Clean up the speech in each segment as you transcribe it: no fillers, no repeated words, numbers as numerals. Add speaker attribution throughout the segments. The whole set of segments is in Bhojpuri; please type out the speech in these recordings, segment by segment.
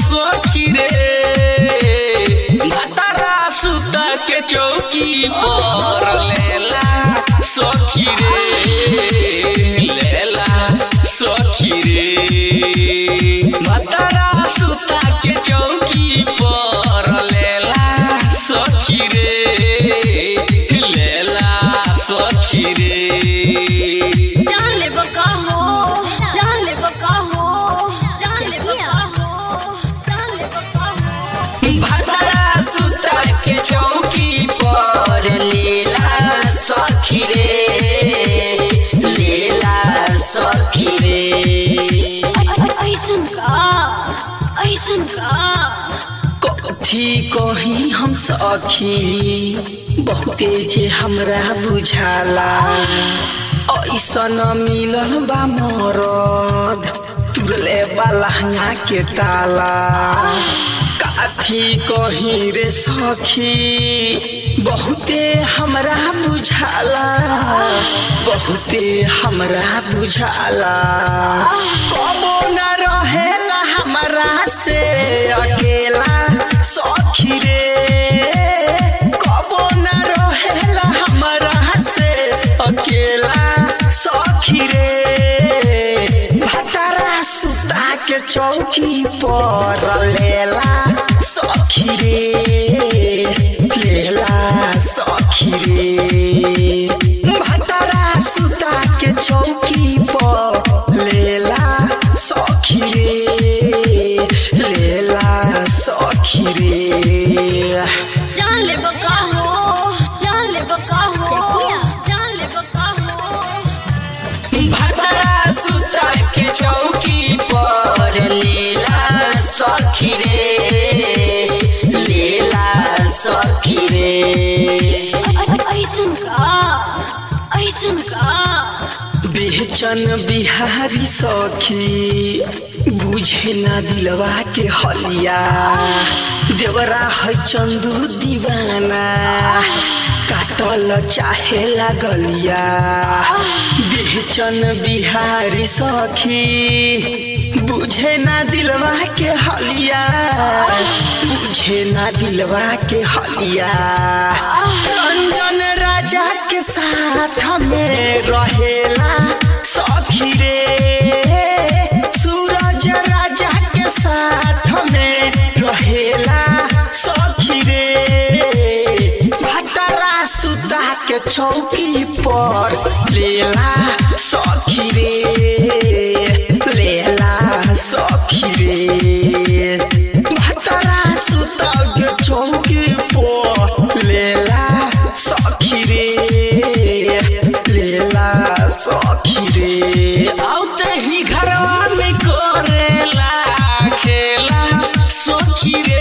Speaker 1: सखी रे भतरा सुता के चौकी पर लेला सखी रे लेला सखी रे भतरा सुता के चौकी पर लेला सखी रे लेला सखी रे भतरा सुता के चौकी पर लेला सखी रे लेला सखी रे
Speaker 2: ऐसन का
Speaker 3: कथी कही हम सखी बहुते जे हमरा बुझाला ऐसन मिलल बा मरद तुरले बा लहंगा के ताला कथी कही रे सखी बहुते हमरा बुझाला बहुते हमरा बुझाला कबो न रहेला हमरा से अकेला सखी रे कबो न रहेला हमरा से अकेला सखी रे भतरा सुता के चौकी पर लेला सखी रे लेला सखी रे भतरा सुता के चौकी पर लेला सखी रे लेला सखी रे
Speaker 2: जान ले बका हो
Speaker 1: भतरा सुता के चौकी पर लेला सखी रे लेला सखी रे
Speaker 2: ऐसन का
Speaker 3: बेचन बिहारी सखी बुझे ना दिलवा के हलिया देवरा है चंदू दीवाना काटल चाहे लागलिया बेचन बिहारी सखी बुझे ना दिलवा के हलिया बुझे ना दिलवा के हलिया रंजन राजा के साथ में रहेला सखी रे सूरज राजा के साथ में रहेला सखी रे भतरा सुता के चौकी पर लेला सखी रे लेला सखी रे भतरा सुता के चौकी पर लेला सखी रे लेला सखी रे
Speaker 1: औते ही घरवा में करेला खेला सखी रे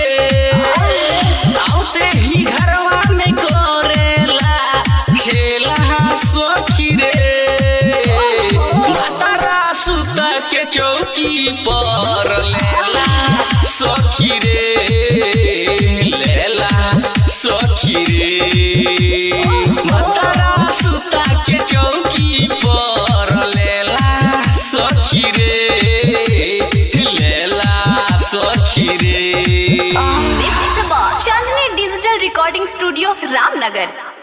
Speaker 1: औते ही घरवा में करेला खेला सखी रे भतरा सुता के चौकी पर लेला सखी रे लेला सखी रे भतरा सुता के चौकी पर लेला सखी रे लेला सखी रे
Speaker 2: Chandni digital recording studio Ramnagar.